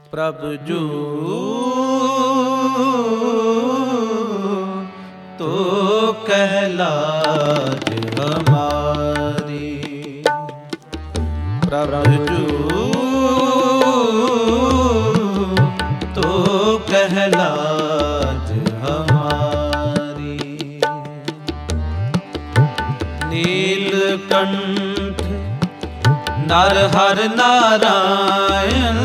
प्रभ जू तो कहलाज हमारी। प्रभ जू तो कहलाज हमारी। नीलकंठ नरहर नारायण,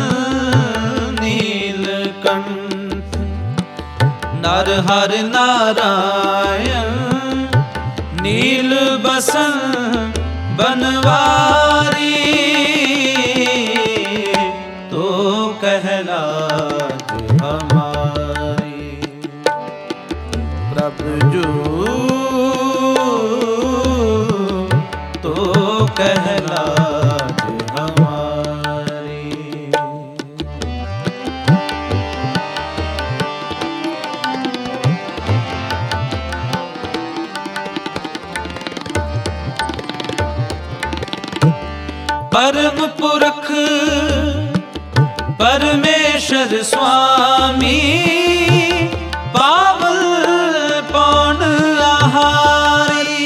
नीलकंठ नरहर नारायण। नील बसन बनवारी तो कहलाज हमारी। प्रभु जू तो कहलाज हमारी। परम पुरख परमेश्वर स्वामी, पावल पौन आहारी।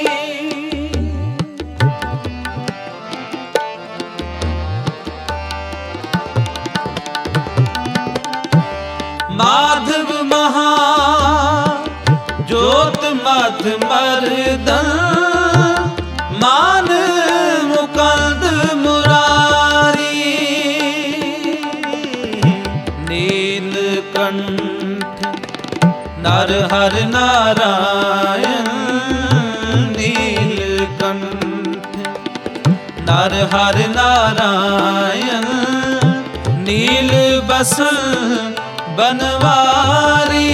माधव महा ज्योत मध मर्दन, मान मुकंद मुरारी। नीलकंठ नरहर नारायण, नीलकंठ नरहर नारायण। नील बसन बनवारी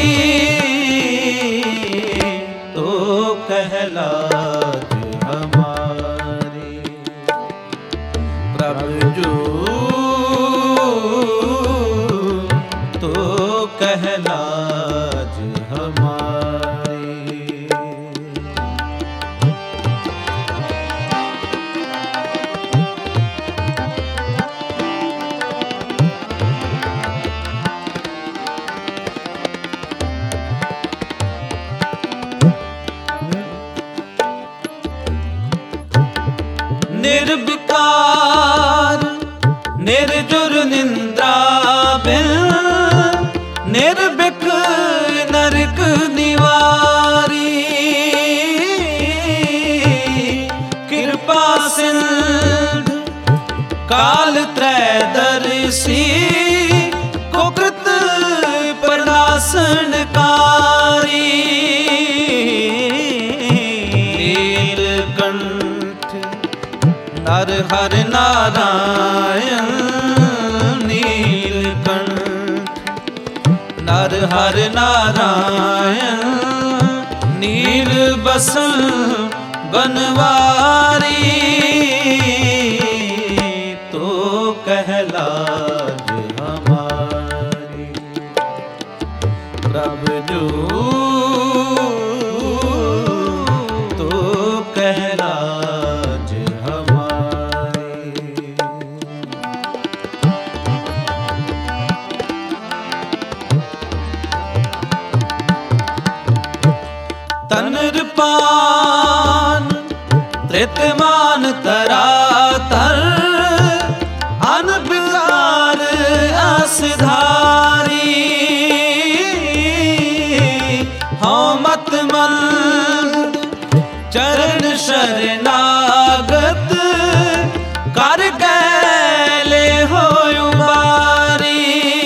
तो कहलाज हमारी। प्रभु जू तो कहलाज हमारी। निर्विकार निर्जुर निंद्रा बिन, निर्भिक नरक निवारी। कृपा सिंधु काल त्रैदर्शी, कुकृत प्रणाशनकारी। नीलकंठ नरहर नारायण, नीलकंठ नरहर नारायण। नील बसन बनवारी तो कहलाज हमारी। प्रभु जू तो कहलाज हमारी। तनरपान त्रितमान तरातर, अनविकार असधारी। हौं मत मंद चरण शरणागत, कर कैले हो उबारी।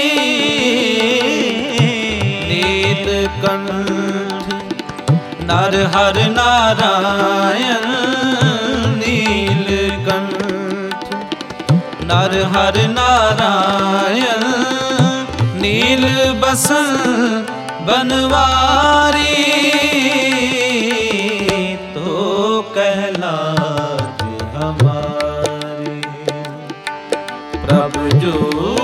नीलकंठ नरहर नारायण, नीलकंठ नरहर नारायण। नील बसन बनवारी तो कहलाज हमारी। प्रभु जू